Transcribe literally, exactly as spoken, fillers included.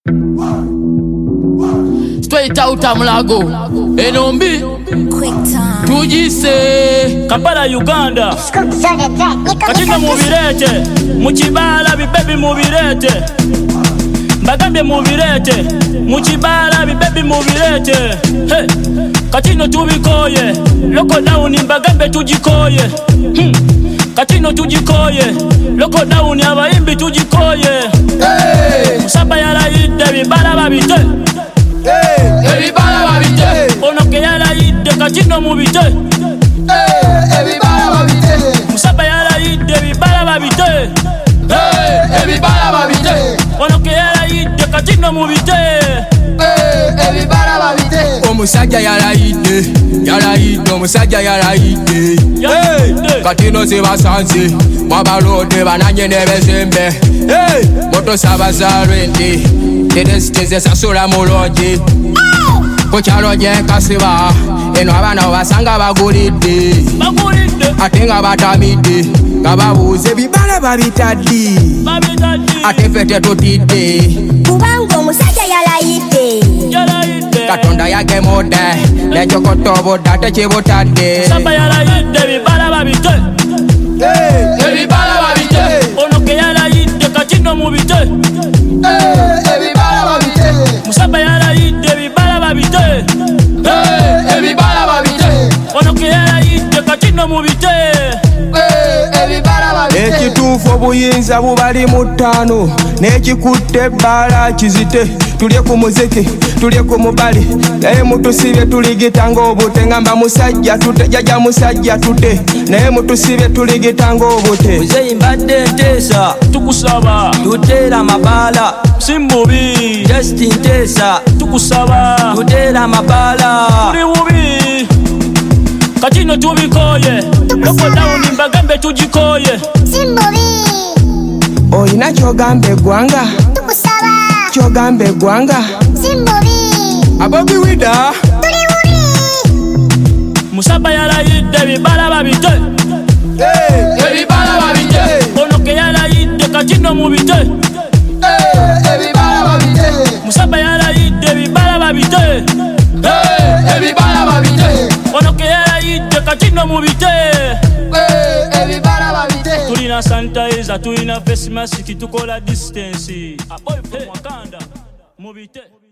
Straight out of Mulago Enombi Tujise Kampala Uganda Katinga mubirete Muchibala bibebi mubirete Mbagambye mubirete Muchibala bibebi mubirete Hey Katino tubikoye Loko down mbagambye tujikoye hmm. Katino tujikoye Loko down abayimbi tujikoye Hey Musaba yarayide bibala babite Hey ebibala babite Onoke yarayide katino mubite Hey ebibala babite Musaba yarayide bibala babite Hey ebibala babite Onoke yarayide katino mubite Hey ebibala babite Omusajja yarayide yarayide omusajja yarayide Hey katino zibasanze Mwabalode bananye nebezembe Hey moto sabazalwende Tedesiteze sasula mulonji Kuchalo kasiba Eno abana basanga bagulide Ate nga batamide Nga babuze bibala babitaddi Ate fete tutide Kubango omusajja yalayide Katonda yage mode Nechokotobo date chibutadde Samba yalayide bibala babite Hey ebibala babite Onoke yalayide katino mubite Hey ebibala babite Musaba yarayide bibala babite Hey ebibala babite Onoke yarayide katino mubite Hey ebibala babite Ekituufu obuyinza bubali mu ttaano N'ekikutte ebbala kizite Tulye ku muziki, tulye ku mubali Naye mutusibye tuligita ng'obute Ngamba musajja tute, jaja musajja tute Naye mutusibye tuligita ng'obute Muzeyi mbadde nteesa Tukusaba Tuteera mabaala Simbubi Justin nteesa Tukusaba Tuteera mabaala Tuli bubi Katino tubikoye Loko down mbagambe tujikoye Simbubi Oyina kyogamba eggwanga Tukusaba Kyogamba eggwanga Simbubi Abobi Wida Tuli bubi Musaba yarayide bibala babite Hey ebibala babite Onoke yarayide katino mubite Hey ebibala babite Musaba yarayide bibala babite Hey ebibala babite Onoke yarayide katino mubite Hey ebibala babite Tulina sanitizer, tulina face mask, tukola distance. A boy from Wakanda, mubite.